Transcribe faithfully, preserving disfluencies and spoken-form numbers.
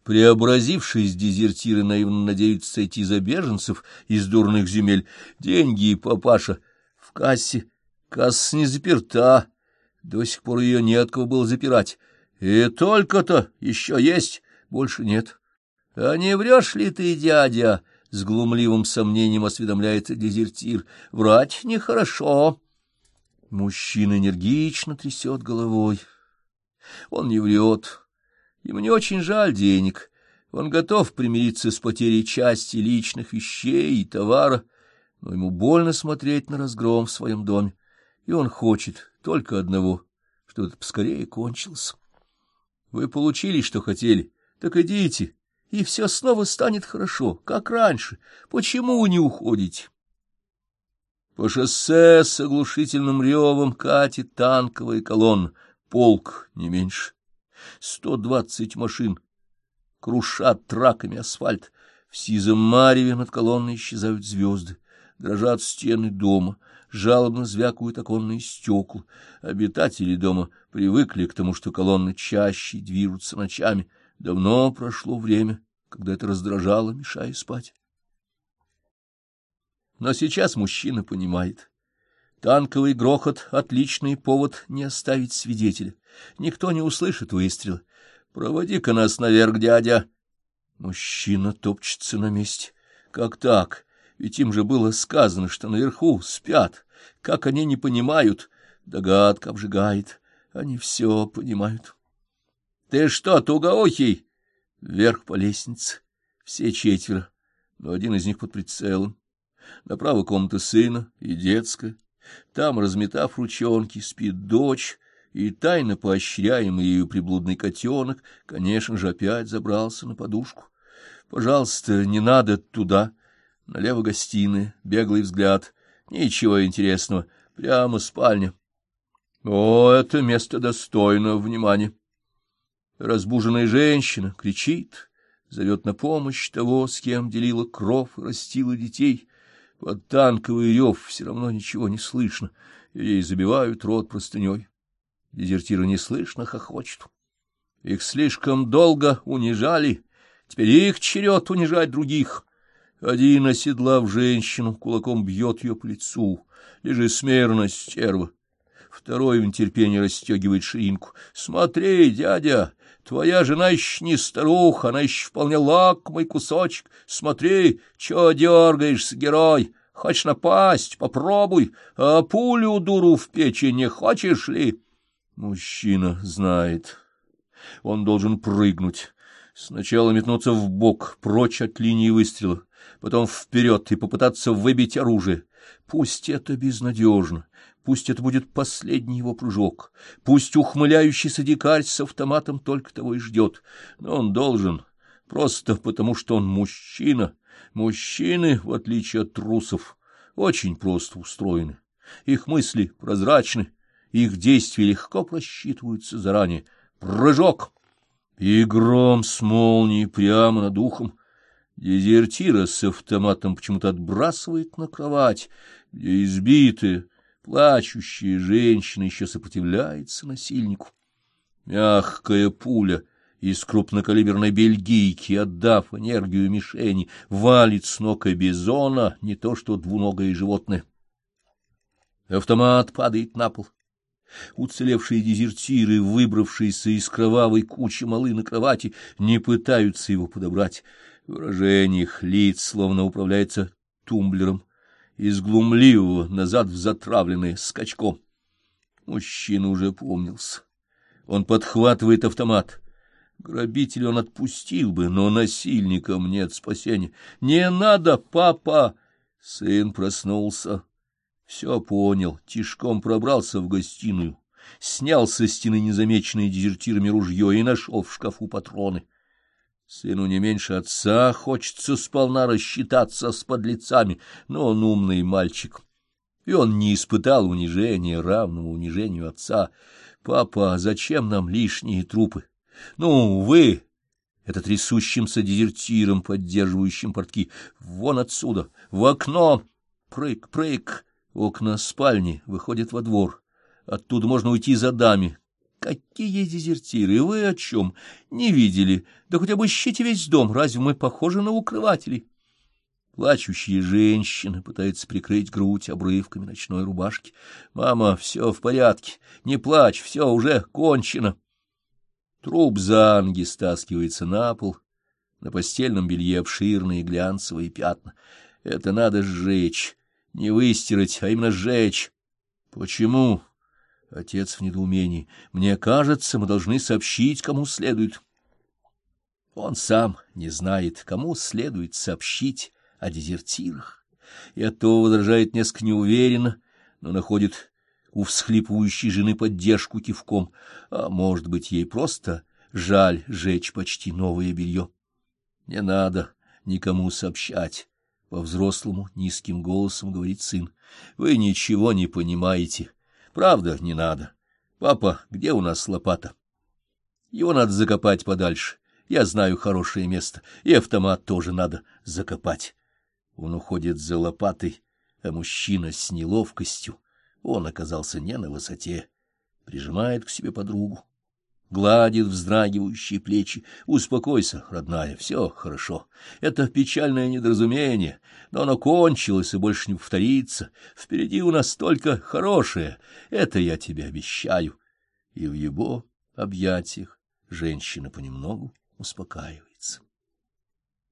Преобразившись, дезертиры наивно надеются сойти за беженцев из дурных земель. Деньги, папаша, в кассе. Касса не заперта. До сих пор ее не от кого было запирать. И только-то еще есть, больше нет. — А не врешь ли ты, дядя? — с глумливым сомнением осведомляется дезертир. — Врать нехорошо. Мужчина энергично трясет головой. Он не врет. Ему не очень жаль денег. Он готов примириться с потерей части личных вещей и товара, но ему больно смотреть на разгром в своем доме, и он хочет только одного, чтобы это поскорее кончилось. Вы получили, что хотели, так идите, и все снова станет хорошо, как раньше. Почему вы не уходите? По шоссе с оглушительным ревом катит танковая колонна, полк не меньше. Сто двадцать машин крушат траками асфальт. В сизом мареве над колонной исчезают звезды. Дрожат стены дома, жалобно звякают оконные стекла. Обитатели дома привыкли к тому, что колонны чаще движутся ночами. Давно прошло время, когда это раздражало, мешая спать. Но сейчас мужчина понимает. Танковый грохот — отличный повод не оставить свидетеля. Никто не услышит выстрела. Проводи-ка нас наверх, дядя. Мужчина топчется на месте. Как так? Ведь им же было сказано, что наверху спят. Как они не понимают? Догадка обжигает. Они все понимают. Ты что, тугоухий? Вверх по лестнице. Все четверо, но один из них под прицелом. Направо комната сына и детская. Там, разметав ручонки, спит дочь, и тайно поощряемый ею приблудный котенок, конечно же, опять забрался на подушку. Пожалуйста, не надо туда. Налево гостиная, беглый взгляд. Ничего интересного, прямо спальня. О, это место достойно внимания. Разбуженная женщина кричит, зовет на помощь того, с кем делила кров и растила детей. Под танковый рев все равно ничего не слышно, и ей забивают рот простыней. Дезертиры неслышно хохочут. Их слишком долго унижали, теперь их черед унижать других. Один, оседлав женщину, кулаком бьет ее по лицу. Лежи смирно, стерва. Второй в нетерпении расстегивает ширинку. Смотри, дядя, твоя жена еще не старуха, она еще вполне лакомый кусочек. Смотри, чё дергаешься, герой? Хочешь напасть? Попробуй. А пулю, дуру, в печень не хочешь ли? Мужчина знает. Он должен прыгнуть. Сначала метнуться вбок, прочь от линии выстрела, потом вперед и попытаться выбить оружие. Пусть это безнадежно, пусть это будет последний его прыжок, пусть ухмыляющийся дикарь с автоматом только того и ждет, но он должен, просто потому что он мужчина. Мужчины, в отличие от трусов, очень просто устроены. Их мысли прозрачны, их действия легко просчитываются заранее. Прыжок! И гром с молнией прямо над ухом. Дезертира с автоматом почему-то отбрасывает на кровать, где избитая, плачущая женщина еще сопротивляется насильнику. Мягкая пуля из крупнокалиберной бельгийки, отдав энергию мишени, валит с ног и бизона, не то что двуногое животное. Автомат падает на пол. Уцелевшие дезертиры, выбравшиеся из кровавой кучи малы на кровати, не пытаются его подобрать. Выражение их лиц словно управляется тумблером, из глумливого назад в затравленное скачком. Мужчина уже помнился. Он подхватывает автомат. Грабителя он отпустил бы, но насильникам нет спасения. «Не надо, папа!» Сын проснулся. Все понял, тишком пробрался в гостиную, снял со стены незамеченное дезертирами ружье и нашел в шкафу патроны. Сыну не меньше отца хочется сполна рассчитаться с подлецами, но он умный мальчик, и он не испытал унижения, равного унижению отца. «Папа, зачем нам лишние трупы? Ну, вы...» Это трясущимся дезертиром, поддерживающим портки. «Вон отсюда, в окно! Прыг, прыг!» Окна спальни выходят во двор. Оттуда можно уйти за дами, Какие дезертиры? Вы о чем? Не видели? Да хоть обыщите весь дом. Разве мы похожи на укрывателей? Плачущая женщина пытается прикрыть грудь обрывками ночной рубашки. «Мама, все в порядке. Не плачь, все уже кончено». Труп Занги стаскивается на пол. На постельном белье обширные глянцевые пятна. Это надо сжечь. Не выстирать, а именно сжечь. Почему? Отец в недоумении. Мне кажется, мы должны сообщить, кому следует. Он сам не знает, кому следует сообщить о дезертирах. И оттого возражает несколько неуверенно, но находит у всхлипывающей жены поддержку кивком. А может быть, ей просто жаль жечь почти новое белье. Не надо никому сообщать. По-взрослому низким голосом говорит сын. Вы ничего не понимаете. Правда, не надо. Папа, где у нас лопата? Его надо закопать подальше. Я знаю хорошее место. И автомат тоже надо закопать. Он уходит за лопатой, а мужчина с неловкостью, он оказался не на высоте, прижимает к себе подругу, гладит вздрагивающие плечи. Успокойся, родная, все хорошо. Это печальное недоразумение, но оно кончилось и больше не повторится. Впереди у нас только хорошее, это я тебе обещаю. И в его объятиях женщина понемногу успокаивается.